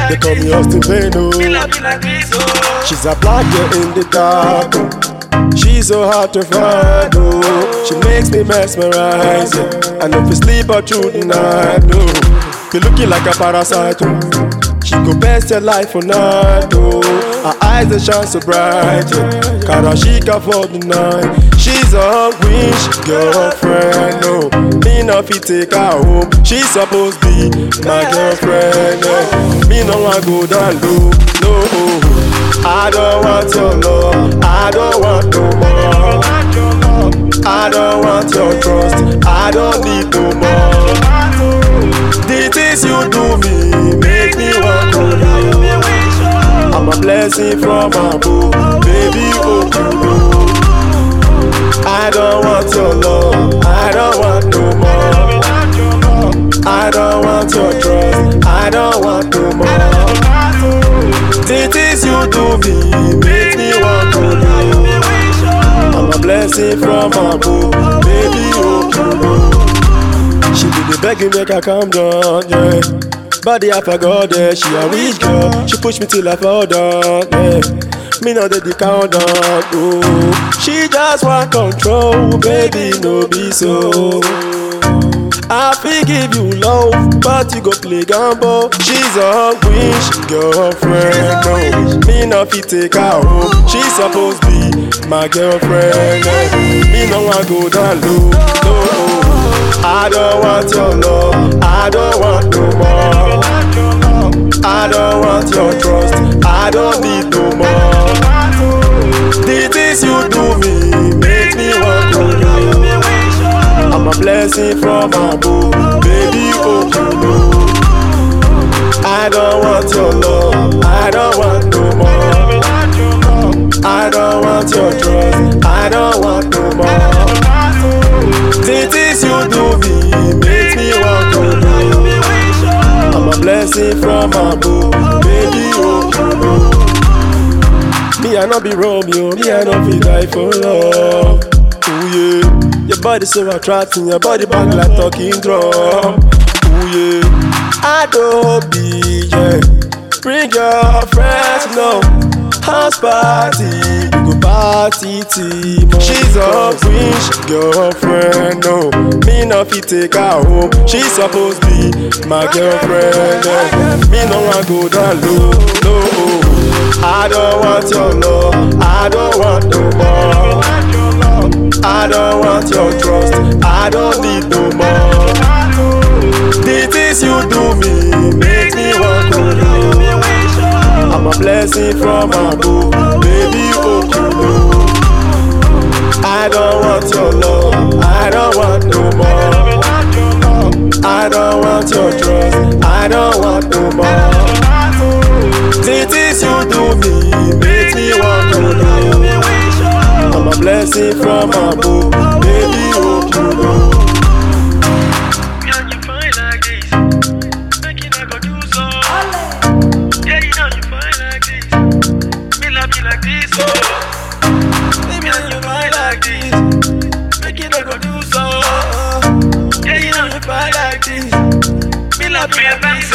They call me Austin Pano. She's a black girl in the dark. She's so hard to find. Oh, she makes me mesmerize. And if you sleep out through the night, no, you looking like a parasite. She go best your life for night. Oh, her eyes they shine so bright. Karashika for the night. She's a wish girlfriend. No, me not fit take her home. She's supposed to be my girlfriend. Me no want go down low. No, I don't want your love. I don't want no more. I don't want your trust. I don't need no more. The things you do me make me want to love. I'm a blessing from above, baby. Oh, I don't want your love. I don't want no more. I don't want your trust. I don't want no more. The things you do me make me want to love. I'm a blessing from above, baby. Oh, she be the begging make I calm down, yeah. Body I forgot, yeah. She a weak girl. She push me till I fall down, yeah. Me not the countdown, oh. She just want control, baby, no be so. I forgive you love, but you go play gamble. She's a wish girlfriend, no. Me not fit take her home. She's supposed to be my girlfriend, no. Me no want go down low, no. I don't want your love, I don't want no more. I don't want your trust, I don't need no more. The things you do me make me want to love. I'm a blessing from above, baby. Oh, I don't want your love, I don't want no more. I don't want your trust, I don't want no more. The things you do me make me want to love. I'm a blessing from above, baby. Oh, me I not be Romeo, me I not be die for love. Ooh yeah, your body so attracting, your body back like talking drum. Ooh yeah, I don't be, yeah. Bring your friends, no. House party, we go party till. She's a wish girlfriend, no. Me not fit take her home. She's supposed to be my girlfriend, no. Me no want go down low, no. I don't want your love, I don't want no more. I don't want your trust, I don't need no more. The things you do me make me want to love. I'm a blessing from above, baby. Oh, I don't want your love, I don't want no more. I don't want your trust, I don't want no more. The things you do me make me want to love. I'm a blessing from above, baby. Oh, can you find like this? Make it not go do so. Yeah, you know you find like this. Me love you like this, oh. Baby, can you find like this? Make it not go do so. Yeah, you know you find like this. Me love you like this.